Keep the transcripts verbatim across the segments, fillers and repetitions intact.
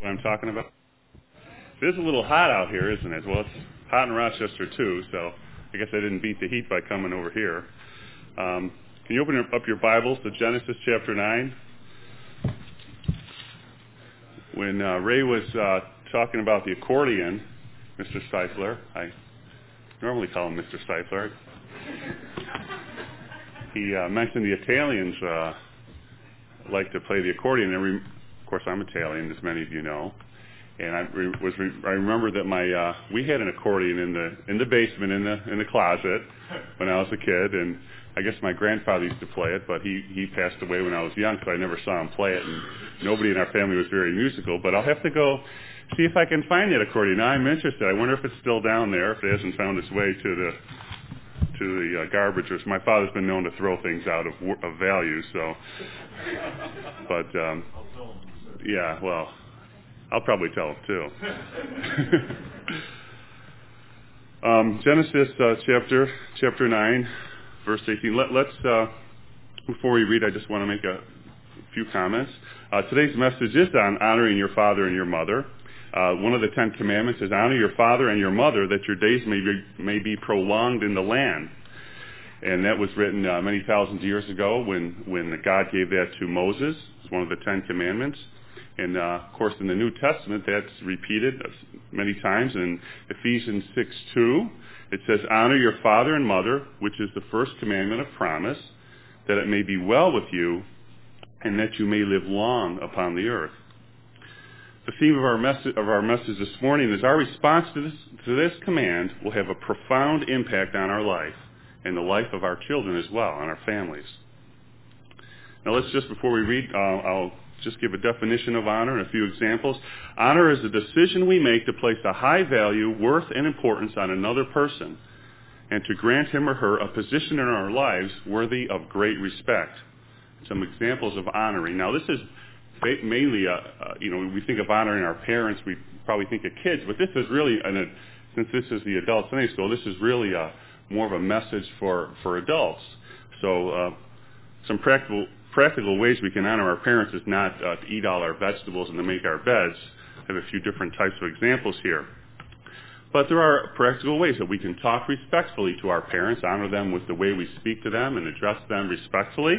what I'm talking about? It is a little hot out here, isn't it? Well, it's hot in Rochester too, so I guess I didn't beat the heat by coming over here. Um, can you open up your Bibles to Genesis chapter nine? When uh, Ray was uh, talking about the accordion, Mister Seifler, I normally call him Mister Seifler, he uh, mentioned the Italians uh, like to play the accordion. And re- of course, I'm Italian, as many of you know. And I re- was re- I remember that my uh, we had an accordion in the in the basement in the in the closet when I was a kid, and I guess my grandfather used to play it, but he he passed away when I was young, so I never saw him play it, and nobody in our family was very musical. But I'll have to go see if I can find that accordion. Now I'm interested. I wonder if it's still down there, if it hasn't found its way to the to the uh, garbage. Or my father's been known to throw things out of of value, so. But um, yeah, well. I'll probably tell him too. um, Genesis uh, chapter chapter nine, verse eighteen. Let, let's uh, before we read, I just want to make a few comments. Uh, today's message is on honoring your father and your mother. Uh, one of the Ten Commandments is honor your father and your mother, that your days may be may be prolonged in the land. And that was written uh, many thousands of years ago when when God gave that to Moses. It's one of the Ten Commandments. And, uh, of course, in the New Testament, that's repeated many times. In Ephesians six two, it says, honor your father and mother, which is the first commandment of promise, that it may be well with you and that you may live long upon the earth. The theme of our message, of our message this morning is our response to this, to this command will have a profound impact on our life and the life of our children as well, on our families. Now, let's just, before we read, uh, I'll just give a definition of honor and a few examples. Honor is a decision we make to place a high value, worth, and importance on another person and to grant him or her a position in our lives worthy of great respect. Some examples of honoring. Now, this is mainly, uh, uh, you know, we think of honoring our parents, we probably think of kids, but this is really, an, a, since this is the adult Sunday school, this is really a, more of a message for, for adults. So uh, some practical Practical ways we can honor our parents is not uh, to eat all our vegetables and to make our beds. I have a few different types of examples here. But there are practical ways that we can talk respectfully to our parents, honor them with the way we speak to them and address them respectfully.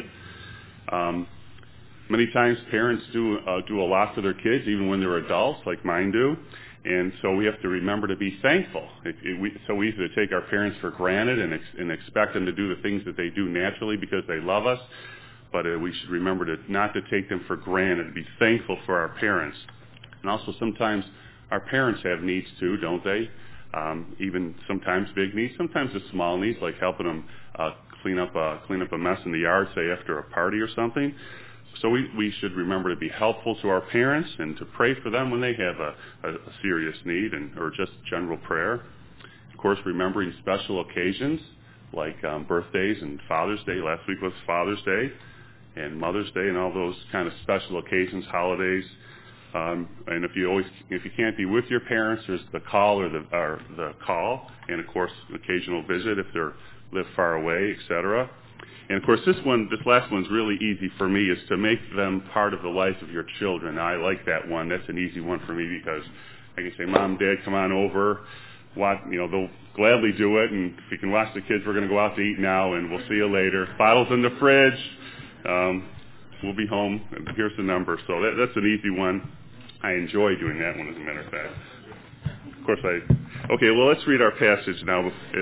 Um, many times parents do uh, do a lot for their kids, even when they're adults, like mine do. And so we have to remember to be thankful. It, it, we, it's so easy to take our parents for granted and, ex- and expect them to do the things that they do naturally because they love us. But uh, we should remember to not to take them for granted, to be thankful for our parents. And also sometimes our parents have needs too, don't they? Um, even sometimes big needs, sometimes the small needs, like helping them uh, clean up a, clean up a mess in the yard, say after a party or something. So we, we should remember to be helpful to our parents and to pray for them when they have a, a, a serious need and or just general prayer. Of course, remembering special occasions like um, birthdays and Father's Day. Last week was Father's Day. And Mother's Day and all those kind of special occasions, holidays. Um, and if you always, if you can't be with your parents, there's the call or the or the call, and of course, an occasional visit if they live far away, et cetera. And of course, this one, this last one's really easy for me, is to make them part of the life of your children. I like that one. That's an easy one for me because I can say, Mom, Dad, come on over. Watch, you know, they'll gladly do it. And if you can watch the kids, we're going to go out to eat now, and we'll see you later. Bottles in the fridge. Um, we'll be home. Here's the number. So that, that's an easy one. I enjoy doing that one, as a matter of fact. Of course, I... Okay, well, let's read our passage now. As,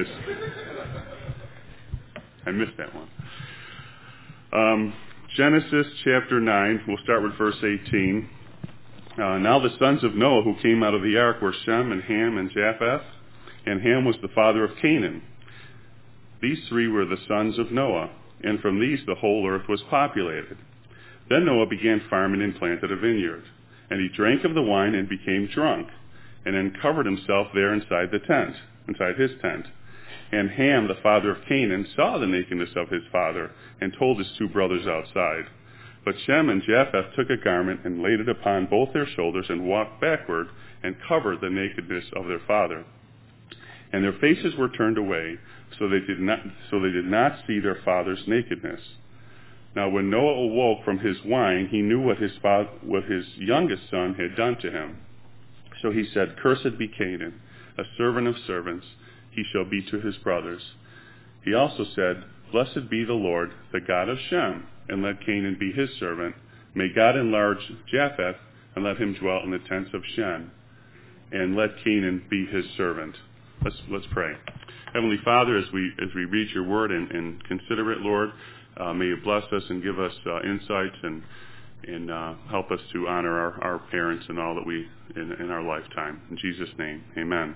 I missed that one. Um, Genesis chapter nine. We'll start with verse eighteen. Uh, now the sons of Noah who came out of the ark were Shem and Ham and Japheth, and Ham was the father of Canaan. These three were the sons of Noah, and from these the whole earth was populated. Then Noah began farming and planted a vineyard, and he drank of the wine and became drunk, and then covered himself there inside the tent, inside his tent. And Ham, the father of Canaan, saw the nakedness of his father, and told his two brothers outside. But Shem and Japheth took a garment and laid it upon both their shoulders and walked backward and covered the nakedness of their father. And their faces were turned away, so they did not so they did not see their father's nakedness. Now when Noah awoke from his wine, he knew what his father, what his youngest son had done to him. So he said, Cursed be Canaan, a servant of servants, he shall be to his brothers. He also said, Blessed be the Lord, the God of Shem, and let Canaan be his servant. May God enlarge Japheth, and let him dwell in the tents of Shem, and let Canaan be his servant. Let's let's pray. Heavenly Father, as we as we read your word and, and consider it, Lord, uh, may you bless us and give us uh, insights and and uh, help us to honor our, our parents and all that we in, in our lifetime. In Jesus' name, amen.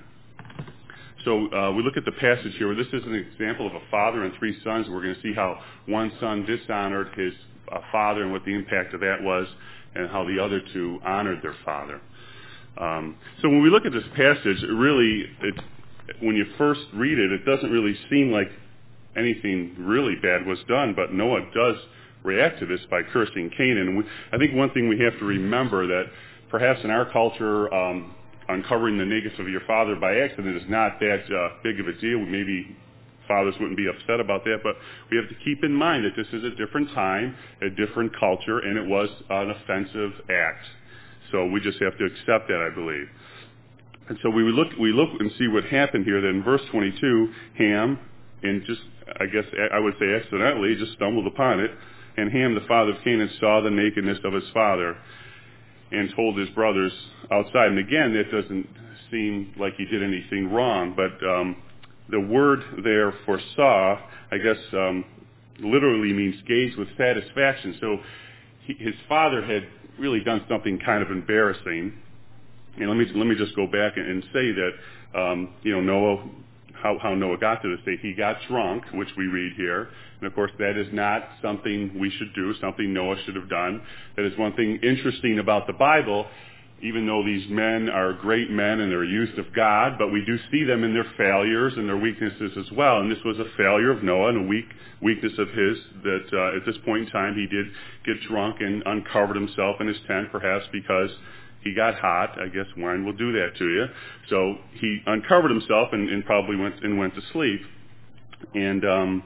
So uh, we look at the passage here. This is an example of a father and three sons. We're going to see how one son dishonored his uh, father and what the impact of that was, and how the other two honored their father. Um, so when we look at this passage, it really, it, when you first read it, it doesn't really seem like anything really bad was done, but Noah does react to this by cursing Canaan. And we, I think one thing we have to remember that perhaps in our culture, um, uncovering the nakedness of your father by accident is not that uh, big of a deal. Maybe fathers wouldn't be upset about that, but we have to keep in mind that this is a different time, a different culture, and it was an offensive act. So we just have to accept that, I believe. And so we look, we look and see what happened here. That in verse twenty-two, Ham, and just, I guess I would say accidentally, just stumbled upon it, and Ham, the father of Canaan, saw the nakedness of his father and told his brothers outside. And again, that doesn't seem like he did anything wrong, but um, the word there for saw, I guess, um, literally means gaze with satisfaction. So he, his father had really done something kind of embarrassing. And let me let me just go back and, and say that um, you know Noah, how, how Noah got to this state. He got drunk, which we read here, and of course that is not something we should do. Something Noah should have done. That is one thing interesting about the Bible. Even though these men are great men and they're used of God, but we do see them in their failures and their weaknesses as well. And this was a failure of Noah and a weak weakness of his, that uh, at this point in time he did get drunk and uncovered himself in his tent, perhaps because he got hot. I guess wine will do that to you. So he uncovered himself and, and probably went and went to sleep. And um,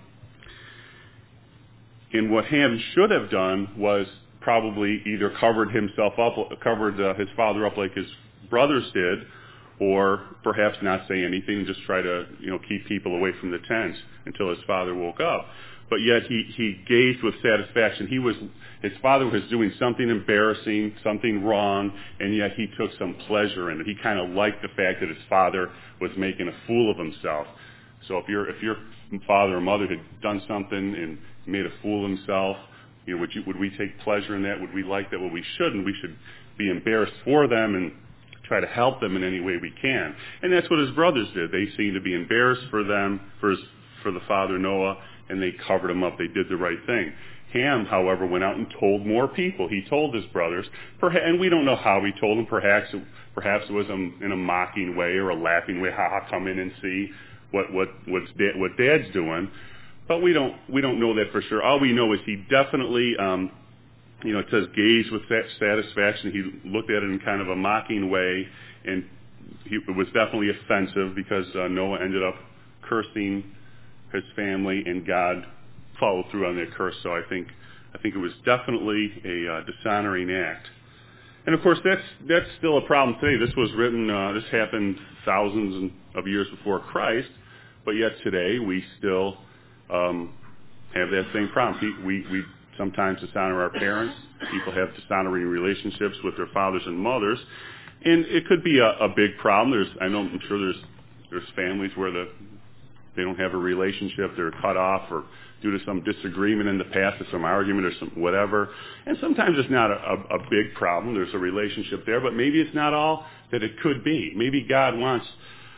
and what Ham should have done was probably either covered himself up, covered uh, his father up like his brothers did, or perhaps not say anything, just try to, you know, keep people away from the tent until his father woke up. But yet he, he gazed with satisfaction. He was, his father was doing something embarrassing, something wrong, and yet he took some pleasure in it. He kind of liked the fact that his father was making a fool of himself. So if your if your father or mother had done something and made a fool of himself, you know, would you, would we take pleasure in that? Would we like that? Well, we shouldn't. We should be embarrassed for them and try to help them in any way we can. And that's what his brothers did. They seemed to be embarrassed for them, for his, for the father Noah, and they covered him up. They did the right thing. Ham, however, went out and told more people. He told his brothers, and we don't know how he told them. Perhaps, perhaps it was in a mocking way or a laughing way. Ha ha! Come in and see what what what's da- what Dad's doing. But we don't we don't know that for sure. All we know is he definitely, um, you know, it says gaze with satisfaction. He looked at it in kind of a mocking way, and he, it was definitely offensive because uh, Noah ended up cursing his family, and God followed through on that curse. So I think I think it was definitely a uh, dishonoring act. And of course, that's that's still a problem today. This was written, uh, this happened thousands of years before Christ, but yet today we still Um, have that same problem. We, we sometimes dishonor our parents. People have dishonoring relationships with their fathers and mothers, and it could be a, a big problem. There's, I know, I'm sure there's there's families where the they don't have a relationship. They're cut off, or due to some disagreement in the past, or some argument, or some whatever. And sometimes it's not a, a, a big problem. There's a relationship there, but maybe it's not all that it could be. Maybe God wants.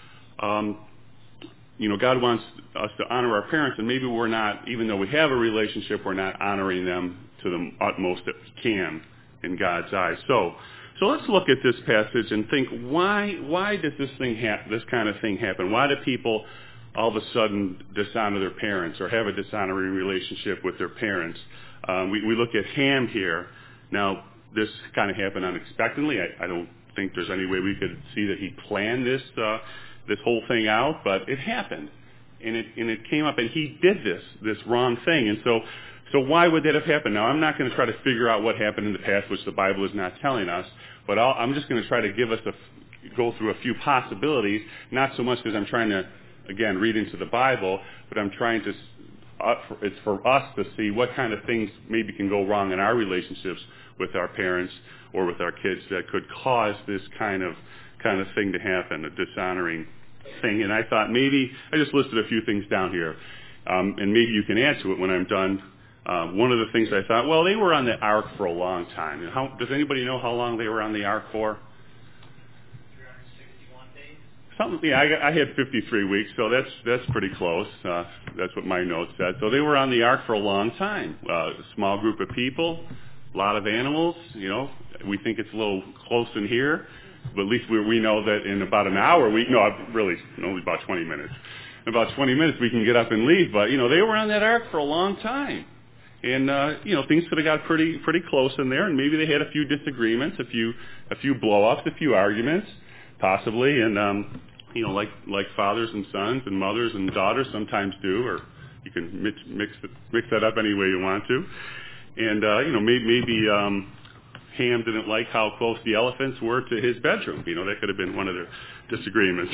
Um, You know, God wants us to honor our parents, and maybe we're not, even though we have a relationship, we're not honoring them to the utmost that we can in God's eyes. So, so let's look at this passage and think, why, why does this thing happen, this kind of thing happen? Why do people all of a sudden dishonor their parents or have a dishonoring relationship with their parents? Um, we, we look at Ham here. Now, this kind of happened unexpectedly. I, I don't think there's any way we could see that he planned this, uh, this whole thing out, but it happened, and it and it came up, and he did this this wrong thing. And so So why would that have happened? Now, I'm not going to try to figure out what happened in the past, which the Bible is not telling us, but I'll, I'm just going to try to give us a, go through a few possibilities, not so much because I'm trying to, again, read into the Bible, but I'm trying to, uh, for, it's for us to see what kind of things maybe can go wrong in our relationships with our parents or with our kids that could cause this kind of kind of thing to happen, a dishonoring thing. And I thought maybe, I just listed a few things down here, um, and maybe you can add to it when I'm done. Uh, one of the things I thought, well, they were on the ark for a long time. And how, does anybody know how long they were on the ark for? three hundred sixty-one days. Something, yeah, I, got, I had fifty-three weeks, so that's that's pretty close. Uh, that's what my notes said. So they were on the ark for a long time. Uh, a small group of people, a lot of animals. You know, we think it's a little close in here, but at least we, we know that in about an hour, we no, really only about twenty minutes. In about twenty minutes, we can get up and leave. But you know, they were on that ark for a long time. And, uh, you know, things could have got pretty, pretty close in there, and maybe they had a few disagreements, a few, a few blow-ups, a few arguments, possibly, and, um, you know, like, like fathers and sons and mothers and daughters sometimes do, or you can mix, mix, mix that up any way you want to. And, uh, you know, maybe, maybe, um, Ham didn't like how close the elephants were to his bedroom. You know, that could have been one of their disagreements.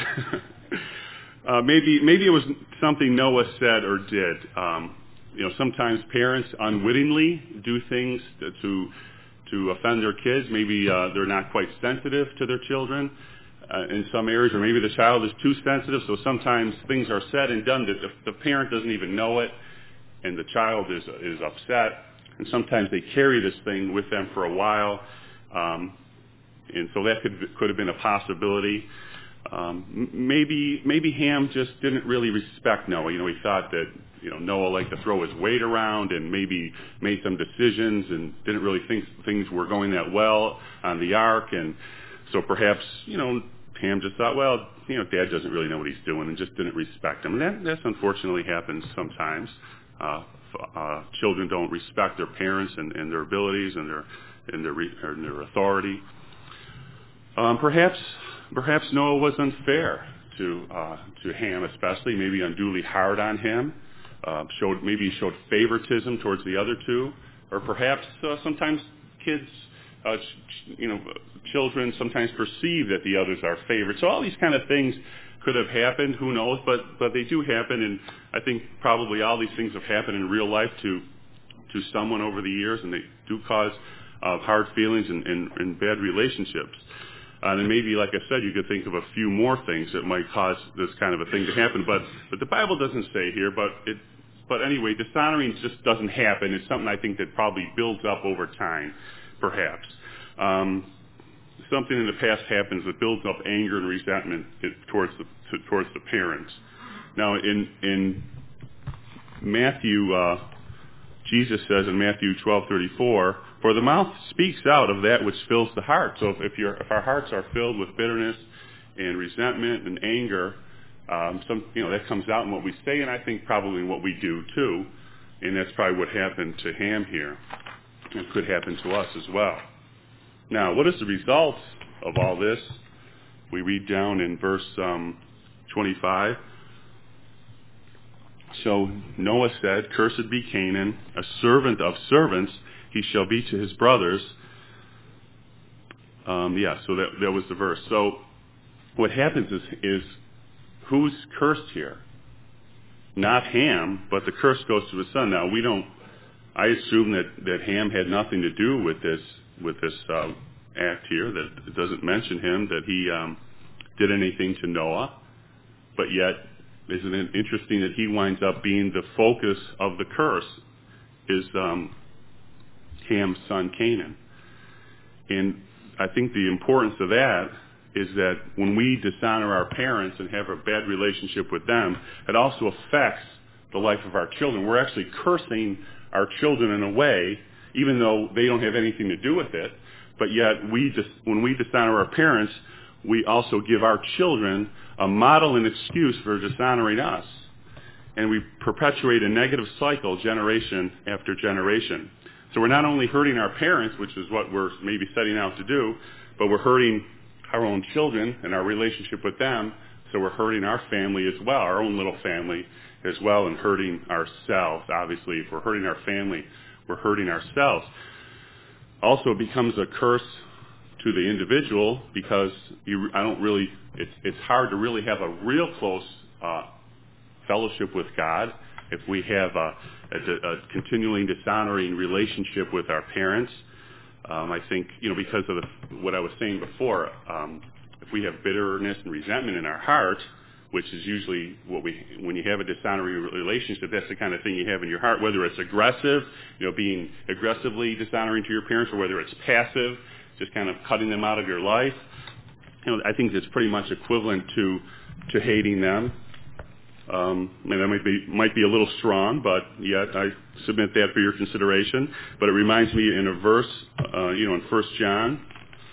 uh, maybe, maybe it was something Noah said or did. Um, You know, sometimes parents unwittingly do things to to, to offend their kids. Maybe uh, they're not quite sensitive to their children uh, in some areas, or maybe the child is too sensitive. So sometimes things are said and done that the, the parent doesn't even know it, and the child is is upset. And sometimes they carry this thing with them for a while, um, and so that could could have been a possibility. Um, maybe maybe Ham just didn't really respect Noah. You know, he thought that, you know, Noah liked to throw his weight around and maybe made some decisions and didn't really think things were going that well on the ark. And so perhaps, you know, Ham just thought, well, you know, Dad doesn't really know what he's doing, and just didn't respect him. And that that's unfortunately happens sometimes. Uh, uh, children don't respect their parents and, and their abilities and their and their re- and their authority. Um, perhaps. Perhaps Noah was unfair to uh, to Ham, especially, maybe unduly hard on him. Uh, showed maybe showed favoritism towards the other two, or perhaps uh, sometimes kids, uh, ch- you know, children sometimes perceive that the others are favored. So all these kind of things could have happened. Who knows? But but they do happen, and I think probably all these things have happened in real life to to someone over the years, and they do cause uh, hard feelings and, and, and bad relationships. Uh, and maybe, like I said, you could think of a few more things that might cause this kind of a thing to happen. But but the Bible doesn't say here. But it but anyway, dishonoring just doesn't happen. It's something I think that probably builds up over time, perhaps. Um, something in the past happens that builds up anger and resentment towards the to, towards the parents. Now, in in Matthew, uh, Jesus says in Matthew twelve thirty-four, "For the mouth speaks out of that which fills the heart." So if, if, your, if our hearts are filled with bitterness and resentment and anger, um, some you know that comes out in what we say, and I think probably in what we do too. And that's probably what happened to Ham here. It could happen to us as well. Now, what is the result of all this? We read down in verse um, twenty-five. So Noah said, "Cursed be Canaan, a servant of servants he shall be to his brothers." Um, yeah, so that that was the verse. So what happens is, is who's cursed here? Not Ham, but the curse goes to his son. Now we don't. I assume that, that Ham had nothing to do with this with this uh, act here. That it doesn't mention him, that he um, did anything to Noah, but yet. Isn't it interesting that he winds up being the focus of the curse, is um, Ham's son Canaan. And I think the importance of that is that when we dishonor our parents and have a bad relationship with them, it also affects the life of our children. We're actually cursing our children in a way, even though they don't have anything to do with it, but yet we dis- when we dishonor our parents, we also give our children a model and excuse for dishonoring us. And we perpetuate a negative cycle generation after generation. So we're not only hurting our parents, which is what we're maybe setting out to do, but we're hurting our own children and our relationship with them So we're hurting our family as well, our own little family as well, and hurting ourselves. Obviously, if we're hurting our family, we're hurting ourselves. Also, it becomes a curse to the individual because you, I don't really, it's, it's hard to really have a real close uh, fellowship with God if we have a, a, a continually dishonoring relationship with our parents. Um, I think, you know, because of the, what I was saying before, um, if we have bitterness and resentment in our heart, which is usually what we, when you have a dishonoring relationship, that's the kind of thing you have in your heart, whether it's aggressive, you know, being aggressively dishonoring to your parents, or whether it's passive, just kind of cutting them out of your life. You know, I think it's pretty much equivalent to, to hating them. Um, and that might be, might be a little strong, but yet I submit that for your consideration. But it reminds me in a verse, uh, you know, in First John,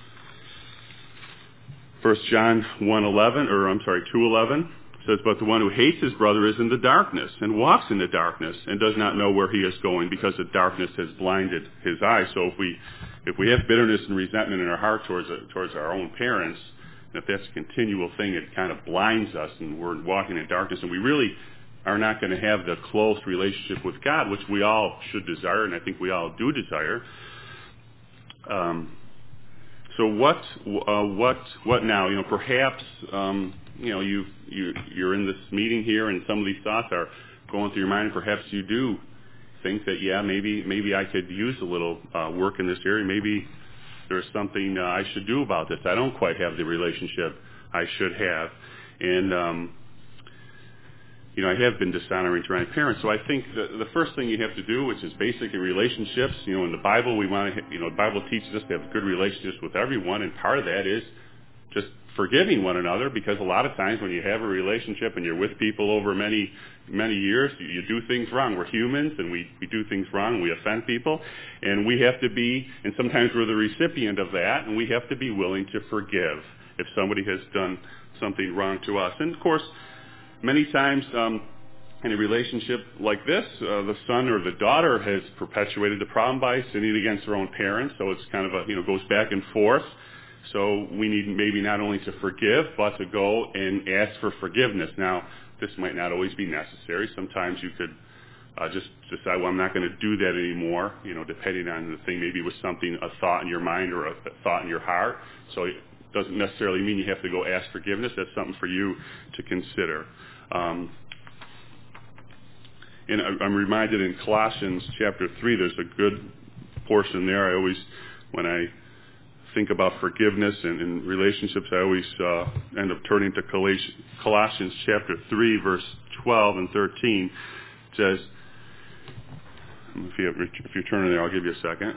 First John one eleven, or I'm sorry, two eleven, says, "But the one who hates his brother is in the darkness, and walks in the darkness, and does not know where he is going, because the darkness has blinded his eyes." So if we, if we have bitterness and resentment in our heart towards towards our own parents, and if that's a continual thing, it kind of blinds us, and we're walking in darkness, and we really are not going to have the close relationship with God, which we all should desire, and I think we all do desire. Um, So what, uh, what, what now? You know, perhaps, um, you know, you, you, you're in this meeting here, and some of these thoughts are going through your mind. And perhaps you do think that, yeah, maybe, maybe I could use a little uh, work in this area. Maybe there's something uh, I should do about this. I don't quite have the relationship I should have, and um, you know, I have been dishonoring to my parents. So I think the, the first thing you have to do, which is basic in relationships, you know, in the Bible, we want to, you know, the Bible teaches us to have good relationships with everyone, and part of that is just forgiving one another, because a lot of times when you have a relationship and you're with people over many, many years, you, you do things wrong. We're humans, and we, we do things wrong, and we offend people, and we have to be, and sometimes we're the recipient of that, and we have to be willing to forgive if somebody has done something wrong to us. And of course, many times um, in a relationship like this, uh, the son or the daughter has perpetuated the problem by sinning against their own parents. So it's kind of a, you know, goes back and forth. So we need maybe not only to forgive, but to go and ask for forgiveness. Now, this might not always be necessary. Sometimes you could uh, just decide, well, I'm not going to do that anymore, you know, depending on the thing. Maybe it was something, a thought in your mind or a, a thought in your heart. So it doesn't necessarily mean you have to go ask forgiveness. That's something for you to consider. Um, and I'm reminded in Colossians chapter three, there's a good portion there. I always, when I think about forgiveness and, and relationships, I always uh, end up turning to Colossians chapter three, verse twelve and thirteen. It says, if, you have, if you're turning there, I'll give you a second.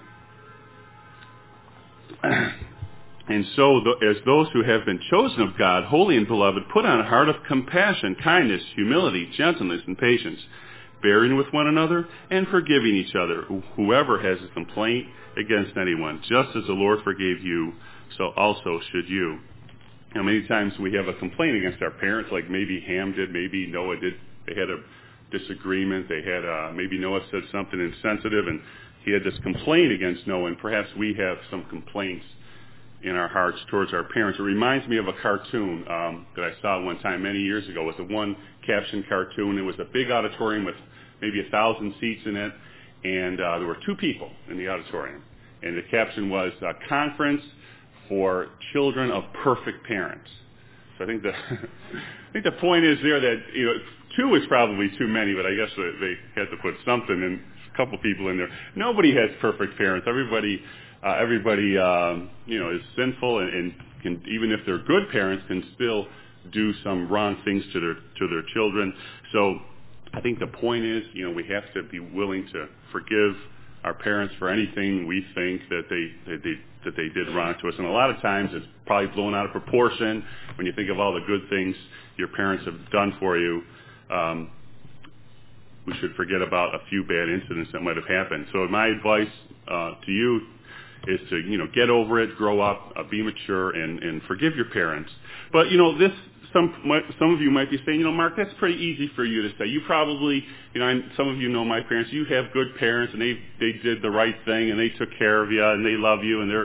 "And so, as those who have been chosen of God, holy and beloved, put on a heart of compassion, kindness, humility, gentleness, and patience, bearing with one another and forgiving each other, whoever has a complaint against anyone. Just as the Lord forgave you, so also should you." Now, many times we have a complaint against our parents, like maybe Ham did, maybe Noah did. They had a disagreement. They had uh, maybe Noah said something insensitive, and he had this complaint against Noah, and perhaps we have some complaints in our hearts towards our parents. It reminds me of a cartoon um, that I saw one time many years ago. It was a one-caption cartoon. It was a big auditorium with maybe a thousand seats in it, and uh, there were two people in the auditorium. And the caption was, uh, "Conference for Children of Perfect Parents." So I think the I think the point is there that, you know, two is probably too many, but I guess they had to put something in, a couple people in there. Nobody has perfect parents. Everybody. Uh, everybody, um, you know, is sinful, and, and can, even if they're good parents, can still do some wrong things to their to their children. So, I think the point is, you know, we have to be willing to forgive our parents for anything we think that they that they that they did wrong to us. And a lot of times, it's probably blown out of proportion when you think of all the good things your parents have done for you. Um, we should forget about a few bad incidents that might have happened. So, my advice uh, to you is to, you know, get over it, grow up, uh, be mature, and, and forgive your parents. But, you know, this, some some of you might be saying, you know, Mark, that's pretty easy for you to say. You probably, you know, and some of you know my parents. You have good parents, and they they did the right thing, and they took care of you, and they love you, and they're,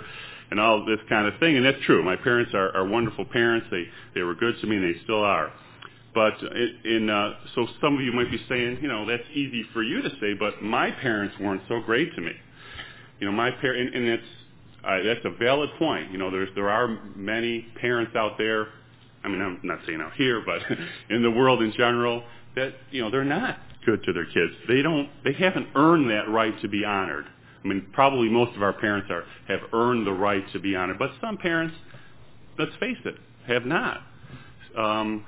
and all this kind of thing. And that's true. My parents are, are wonderful parents. They they were good to me, and they still are. But it, in uh, so some of you might be saying, you know, that's easy for you to say, but my parents weren't so great to me. You know, my par- and, and it's uh, that's a valid point. You know, there's there are many parents out there. I mean, I'm not saying out here, but in the world in general, that you know they're not good to their kids. They don't. They haven't earned that right to be honored. I mean, probably most of our parents are have earned the right to be honored, but some parents, let's face it, have not. Um,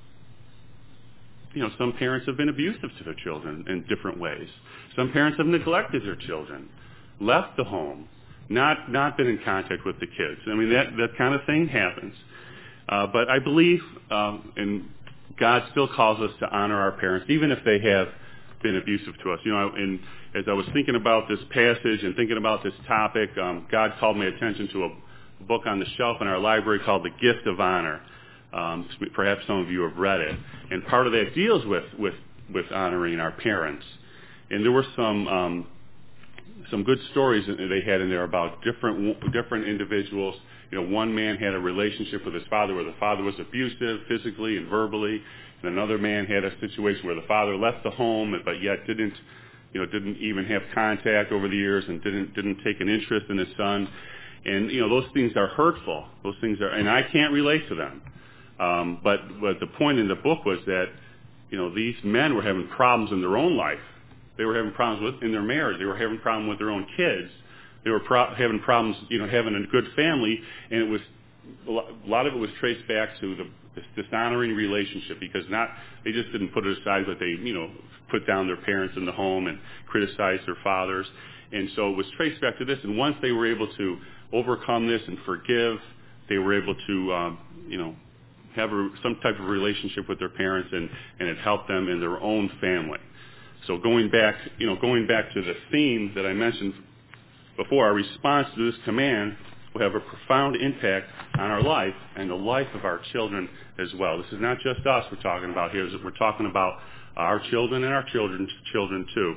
you know, some parents have been abusive to their children in different ways. Some parents have neglected their children, left the home, not not been in contact with the kids. I mean, that that kind of thing happens. Uh, but I believe, um, and God still calls us to honor our parents, even if they have been abusive to us. You know, and as I was thinking about this passage and thinking about this topic, um, God called my attention to a book on the shelf in our library called The Gift of Honor. Um, perhaps some of you have read it. And part of that deals with, with, with honoring our parents. And there were some um, some good stories that they had in there about different different individuals. You know, one man had a relationship with his father where the father was abusive physically and verbally, and another man had a situation where the father left the home but yet didn't, you know, didn't even have contact over the years and didn't didn't take an interest in his son. And you know, those things are hurtful. Those things are, and I can't relate to them. Um, but but the point in the book was that, you know, these men were having problems in their own life. They were having problems with in their marriage. They were having problems with their own kids. They were pro- having problems, you know, having a good family, and it was a lot of it was traced back to the this dishonoring relationship because not they just didn't put it aside, but they, you know, put down their parents in the home and criticized their fathers, and so it was traced back to this. And once they were able to overcome this and forgive, they were able to, um, you know, have a, some type of relationship with their parents, and and it helped them in their own family. So going back, you know, going back to the theme that I mentioned before, our response to this command will have a profound impact on our life and the life of our children as well. This is not just us we're talking about here. We're talking about our children and our children's children too.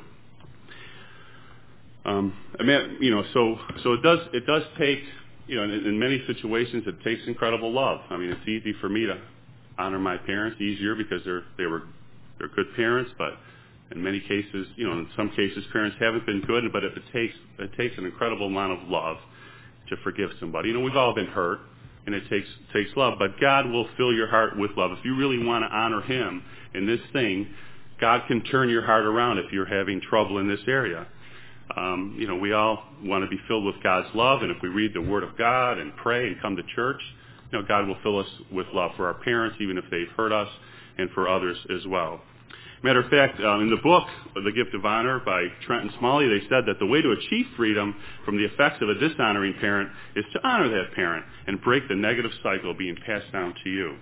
Um, I mean, you know, so so it does it does take, you know, in, in many situations it takes incredible love. I mean, it's easy for me to honor my parents, easier because they're they were they're good parents, but in many cases, you know, in some cases, parents haven't been good, but if it takes it takes an incredible amount of love to forgive somebody. You know, we've all been hurt, and it takes takes love, but God will fill your heart with love. If you really want to honor Him in this thing, God can turn your heart around if you're having trouble in this area. Um, you know, we all want to be filled with God's love, and if we read the Word of God and pray and come to church, you know, God will fill us with love for our parents, even if they've hurt us, and for others as well. Matter of fact, uh, in the book, The Gift of Honor by Trent and Smalley, they said that the way to achieve freedom from the effects of a dishonoring parent is to honor that parent and break the negative cycle being passed down to you.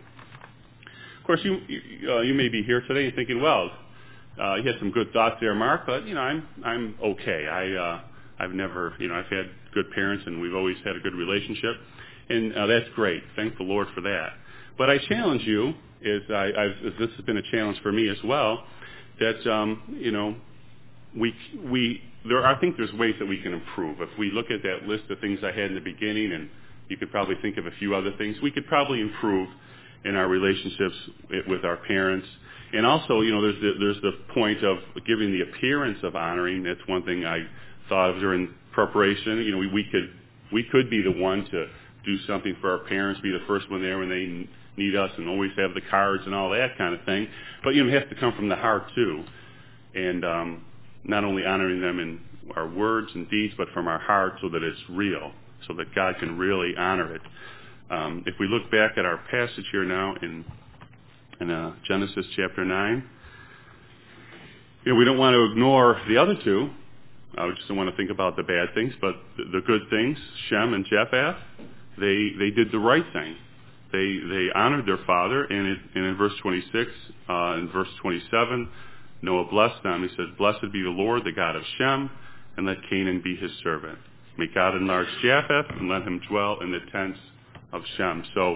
Of course, you you, uh, you may be here today and thinking, well, uh, you had some good thoughts there, Mark, but you know, I'm I'm okay. I uh, I've never, you know, I've had good parents and we've always had a good relationship, and uh, that's great. Thank the Lord for that. But I challenge you. Is I, I've, this has been a challenge for me as well, that um, you know, we we there are, I think there's ways that we can improve. If we look at that list of things I had in the beginning, and you could probably think of a few other things, we could probably improve in our relationships with our parents. And also, you know, there's the, there's the point of giving the appearance of honoring. That's one thing I thought of during preparation. You know, we, we could we could be the one to do something for our parents, be the first one there when they need us, and always have the cards and all that kind of thing. But you know, it has to come from the heart too, and um, not only honoring them in our words and deeds, but from our heart, so that it's real, so that God can really honor it. Um, if we look back at our passage here now in in uh, Genesis chapter nine, you know, we don't want to ignore the other two. I just don't want to think about the bad things, but the, the good things. Shem and Japheth, they they did the right thing. They they honored their father, and, it, and in verse twenty-six, uh, in verse twenty-seven, Noah blessed them. He says, "Blessed be the Lord, the God of Shem, and let Canaan be his servant. May God enlarge Japheth, and let him dwell in the tents of Shem." So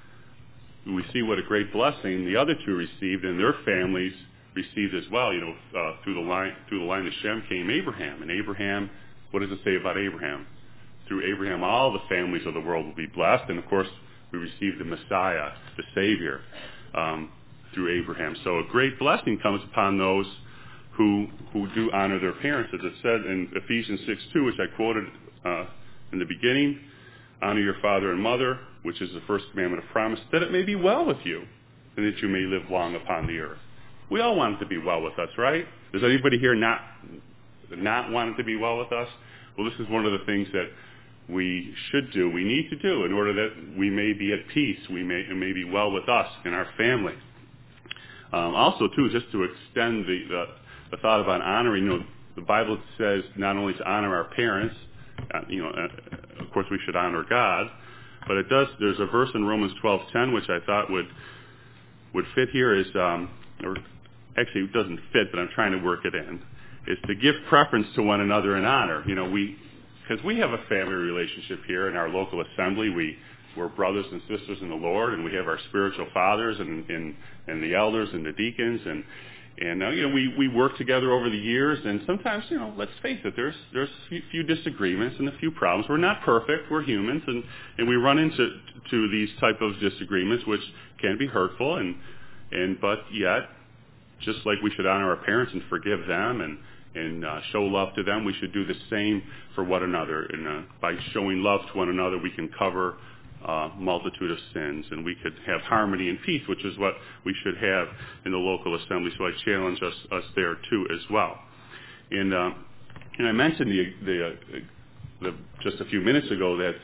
we see what a great blessing the other two received, and their families received as well. You know, uh, through the line through the line of Shem came Abraham, and Abraham, what does it say about Abraham? through Abraham, all the families of the world will be blessed. And of course, we receive the Messiah, the Savior, um, through Abraham. So a great blessing comes upon those who who do honor their parents, as it said in Ephesians six two, which I quoted uh, in the beginning. Honor your father and mother, which is the first commandment of promise, that it may be well with you, and that you may live long upon the earth. We all want it to be well with us, right? Does anybody here not not want it to be well with us? Well, this is one of the things that we should do, we need to do, in order that we may be at peace, we may, it may be well with us and our family. Um, also, too, just to extend the, the, the thought about honoring, you know, the Bible says not only to honor our parents, uh, you know, uh, of course we should honor God, but it does, there's a verse in Romans twelve ten, which I thought would would fit here, is, um, or actually it doesn't fit, but I'm trying to work it in, is to give preference to one another in honor. You know, we, because we have a family relationship here in our local assembly. We, we're brothers and sisters in the Lord, and we have our spiritual fathers and, and, and the elders and the deacons, and, and uh, you know, we, we work together over the years, and sometimes, you know, let's face it, there's there's a few, few disagreements and a few problems. We're not perfect, we're humans, and, and we run into to these type of disagreements, which can be hurtful, and and but yet, just like we should honor our parents and forgive them and and uh, show love to them, we should do the same for one another. And uh, by showing love to one another, we can cover uh, multitude of sins, and we could have harmony and peace, which is what we should have in the local assembly. So I challenge us us there too as well. And uh, and I mentioned the the, uh, the just a few minutes ago that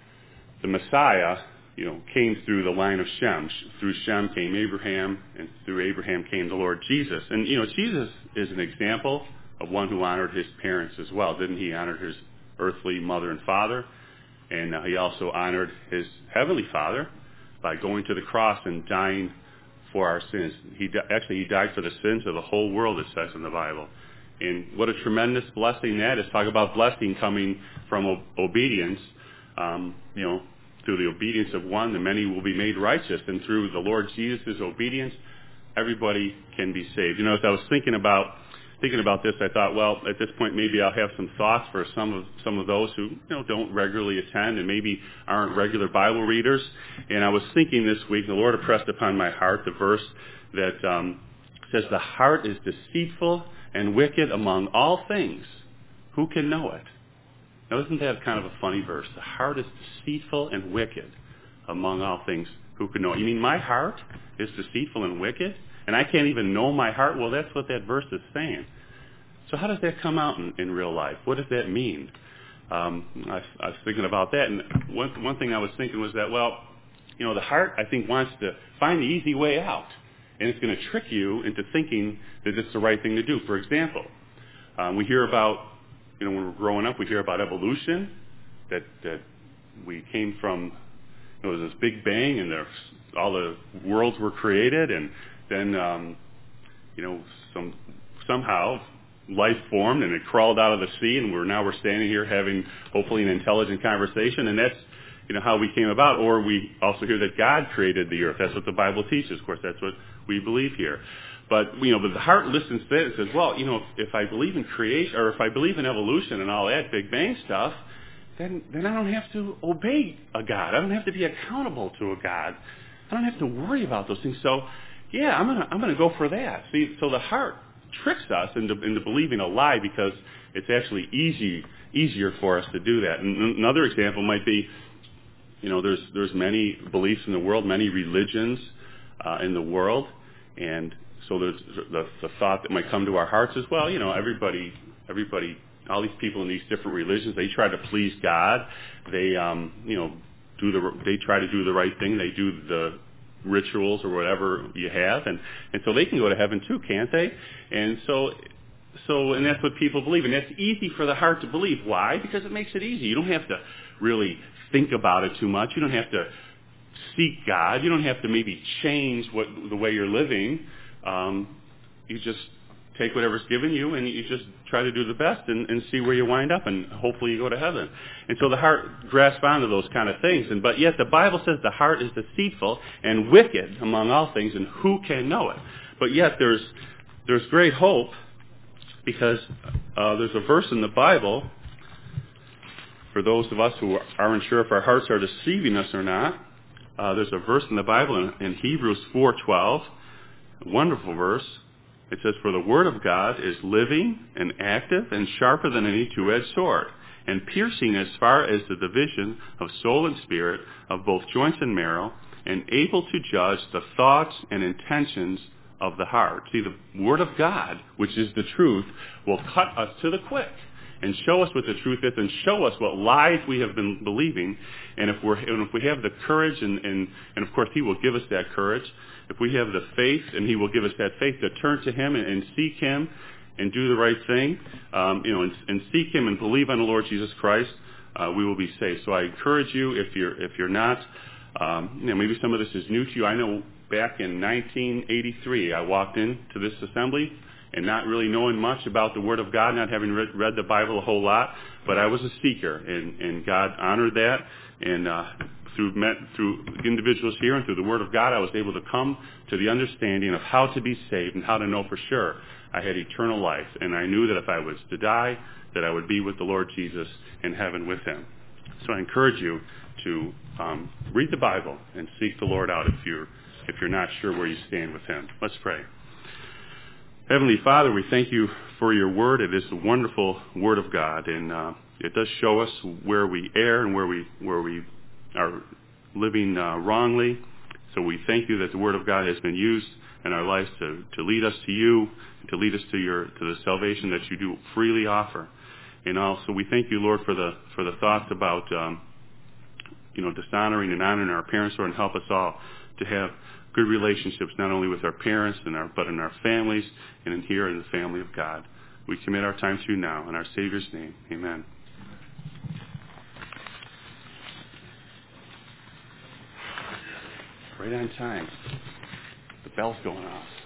the Messiah, you know, came through the line of Shem. Through Shem came Abraham, and through Abraham came the Lord Jesus. And, you know, Jesus is an example of one who honored his parents as well. Didn't he honor his earthly mother and father? And uh, he also honored his heavenly Father by going to the cross and dying for our sins. He di- Actually, he died for the sins of the whole world, it says in the Bible. And what a tremendous blessing that is. Talk about blessing coming from o- obedience. Um, you know, through the obedience of one, the many will be made righteous. And through the Lord Jesus' obedience, everybody can be saved. You know, as I was thinking about thinking about this, I thought, well, at this point, maybe I'll have some thoughts for some of some of those who, you know, don't regularly attend and maybe aren't regular Bible readers. And I was thinking this week, the Lord impressed upon my heart the verse that um, says, "The heart is deceitful and wicked among all things. Who can know it?" Now, isn't that kind of a funny verse? The heart is deceitful and wicked among all things. Who can know it? You mean my heart is deceitful and wicked? And I can't even know my heart? Well, that's what that verse is saying. So how does that come out in, in real life? What does that mean? Um, I, I was thinking about that, and one, one thing I was thinking was that, well, you know, the heart, I think, wants to find the easy way out. And it's going to trick you into thinking that it's the right thing to do. For example, um, we hear about, you know, when we're growing up, we hear about evolution, that, that we came from, you know, this big bang, and there, all the worlds were created, and then, um, you know, some somehow life formed, and it crawled out of the sea, and we're now we're standing here having hopefully an intelligent conversation, and that's, you know, how we came about. Or we also hear that God created the earth. That's what the Bible teaches. Of course, that's what we believe here. But, you know, but the heart listens to that and says, well, you know, if, if I believe in creation, or if I believe in evolution and all that Big Bang stuff, then then I don't have to obey a God. I don't have to be accountable to a God. I don't have to worry about those things. So, yeah, I'm gonna I'm gonna go for that. See, so the heart tricks us into into believing a lie because it's actually easy easier for us to do that. And another example might be, you know, there's there's many beliefs in the world, many religions uh, in the world, and so there's the, the thought that might come to our hearts is, well, you know, everybody everybody all these people in these different religions, they try to please God. They um, you know do the they try to do the right thing. They do the rituals or whatever you have, and and so they can go to heaven too, can't they? And so so and that's what people believe, and that's easy for the heart to believe. Why? Because it makes it easy. You don't have to really think about it too much. You don't have to seek God. You don't have to maybe change what the way you're living. Um, you just take whatever's given you, and you just try to do the best and, and see where you wind up, and hopefully you go to heaven. And so the heart grasps onto those kind of things. And but yet the Bible says the heart is deceitful and wicked among all things, and who can know it? But yet there's there's great hope, because uh, there's a verse in the Bible for those of us who aren't sure if our hearts are deceiving us or not, uh, there's a verse in the Bible in, in Hebrews four twelve, a wonderful verse. It says, "For the word of God is living and active and sharper than any two-edged sword, and piercing as far as the division of soul and spirit, of both joints and marrow, and able to judge the thoughts and intentions of the heart." See, the word of God, which is the truth, will cut us to the quick and show us what the truth is and show us what lies we have been believing. And if we're and if we have the courage, and, and, and of course he will give us that courage, if we have the faith, and he will give us that faith to turn to him and, and seek him and do the right thing, um, you know, and, and seek him and believe on the Lord Jesus Christ, uh, we will be saved. So I encourage you, if you're if you're not, um, you know, maybe some of this is new to you. I know back in nineteen eighty-three, I walked into this assembly and not really knowing much about the Word of God, not having read, read the Bible a whole lot, but I was a seeker, and, and God honored that, and uh, through met, through individuals here and through the Word of God, I was able to come to the understanding of how to be saved and how to know for sure I had eternal life, and I knew that if I was to die, that I would be with the Lord Jesus in heaven with him. So I encourage you to um, read the Bible and seek the Lord out if you're if you're not sure where you stand with him. Let's pray. Heavenly Father, we thank you for your word. It is a wonderful word of God, and uh, it does show us where we err and where we where we are living uh, wrongly. So we thank you that the word of God has been used in our lives to, to lead us to you, to lead us to your to the salvation that you do freely offer. And also we thank you, Lord, for the for the thoughts about um, you know dishonoring and honoring our parents, Lord, and help us all to have good relationships, not only with our parents and our, but in our families and in here in the family of God. We commit our time to you now in our Savior's name. Amen. Right on time. The bell's going off.